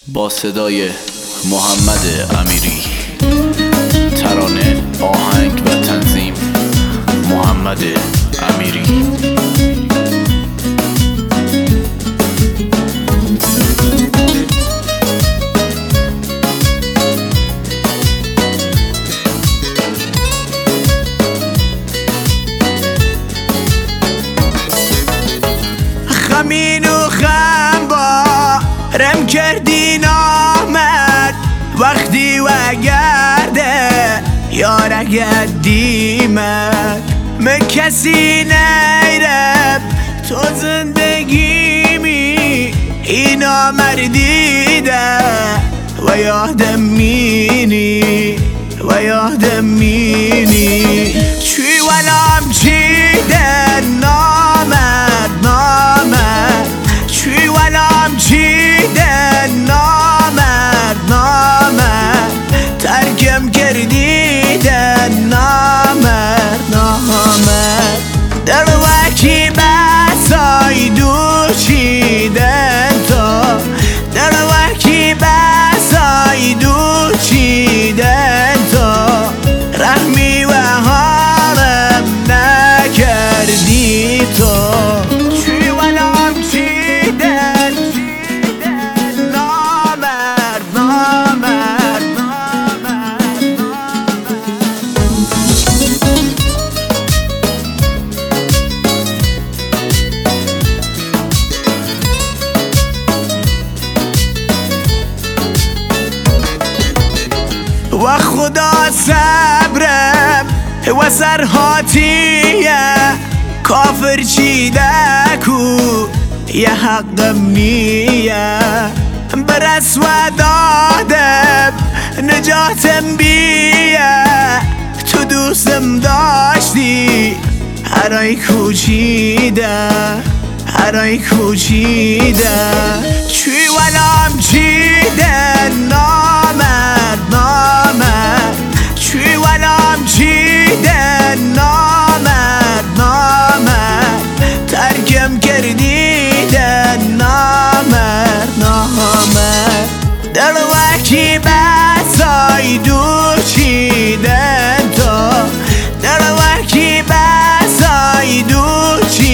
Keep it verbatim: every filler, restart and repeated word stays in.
با صدای محمد امیری، ترانه، آهنگ و تنظیم محمد امیری. خمین و خم با رم کردی نامد وقتی و گرده یارگ دیمد من کسی نیرم تو زندگیمی اینا مردیده و یادم مینی و یادم مینی چی ولام چیده نامد نامد چی ولام چیده نامد نامد ترکم کردیده نامد نامد در وکی بسای دوچیده تو در وکی بسای دوچیده تو رحمی و حالم نکردی تو چی ولام چیده نامد نامد نامد و خدا صبرم و سرهاتیه کافر چیده کو یه حقم نیه برس و دادم نجاتم بیه تو دوستم داشتی هرای کوچیده هرای کوچیده چی ولام چیده نامد نامد چی ولام چیده نامد نامد ترکم کردیده نامد نامد در وکی بسای دوچیده تو در وکی بسای دوچیده